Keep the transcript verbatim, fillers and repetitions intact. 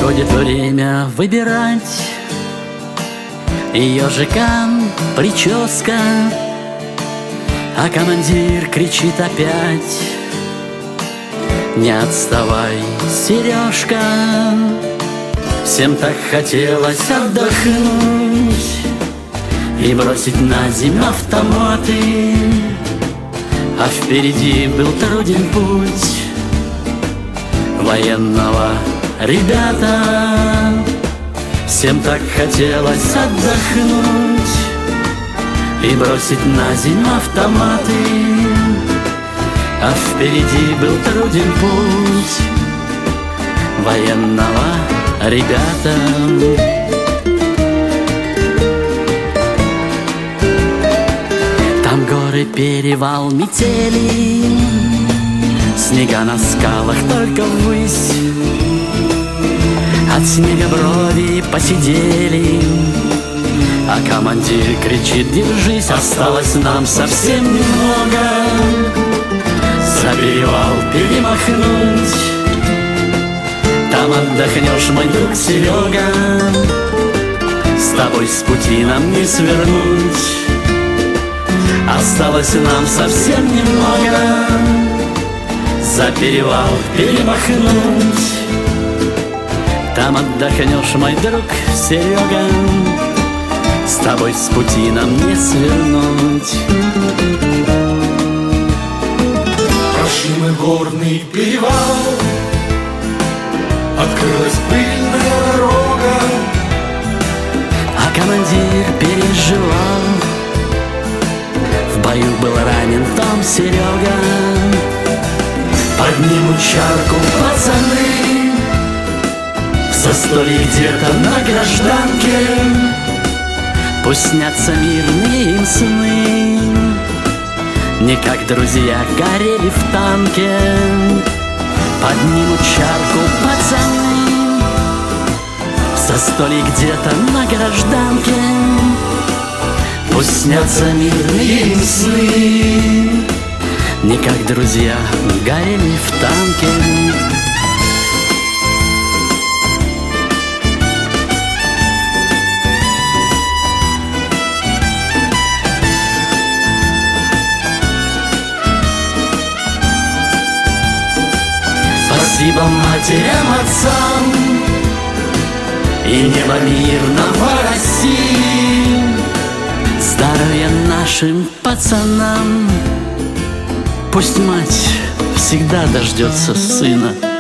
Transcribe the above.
Приходит время выбирать, и ежикам прическа, а командир кричит опять: не отставай, Сережка. Всем так хотелось отдохнуть и бросить на землю автоматы, а впереди был труден путь военного ребята. Всем так хотелось отдохнуть и бросить на землю автоматы, а впереди был труден путь военного ребята. Там горы, перевал, метели, снега на скалах только ввысь. От снега брови посидели, а командир кричит: держись, осталось нам совсем немного. За перевал перемахнуть, там отдохнешь, мой друг Серега. С тобой с пути нам не свернуть, осталось нам совсем немного. За перевал перемахнуть, там отдохнешь, мой друг Серега. С тобой с пути нам не свернуть. Прошли мы горный перевал, открылась пыльная дорога, а командир переживал. В бою был ранен там Серега. поднимут чарку пацаны, в застолье где-то на гражданке. Пусть снятся мирные им сны, не как друзья горели в танке. Поднимут чарку пацаны, в застолье где-то на гражданке. Пусть снятся мирные им сны, не как друзья горели в танке. Спасибо матерям, отцам и небо мирного России. Здоровья нашим пацанам, пусть мать всегда дождется сына.